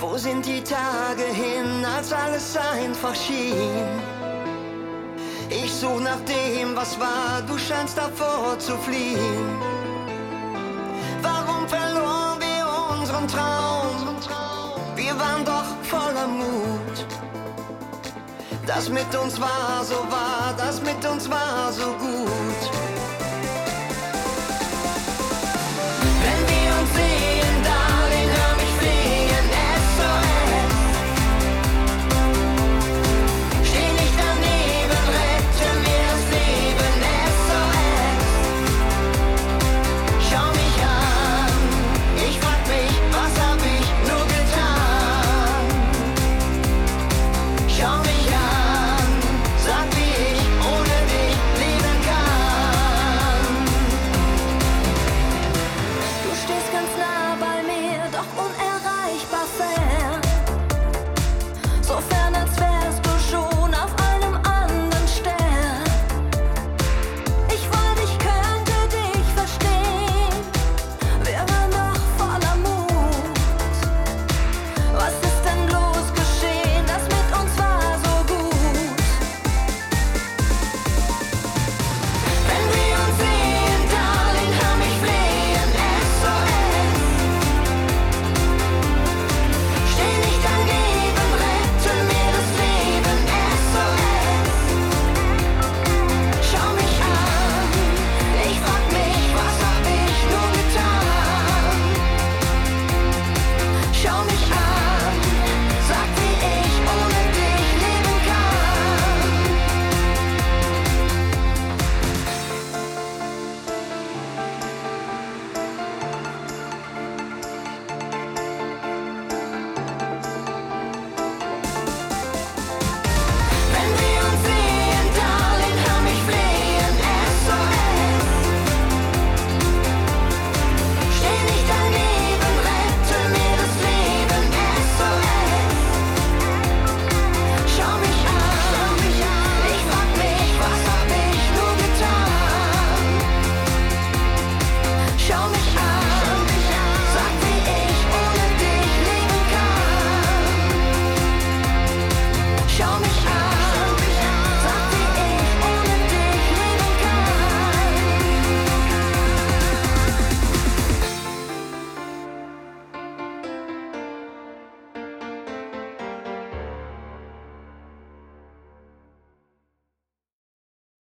Wo sind die Tage hin, als alles einfach schien? Ich such nach dem, was war, du scheinst davor zu fliehen. Warum verloren wir unseren Traum? Wir waren doch voller Mut. Das mit uns war so wahr, das mit uns war so gut.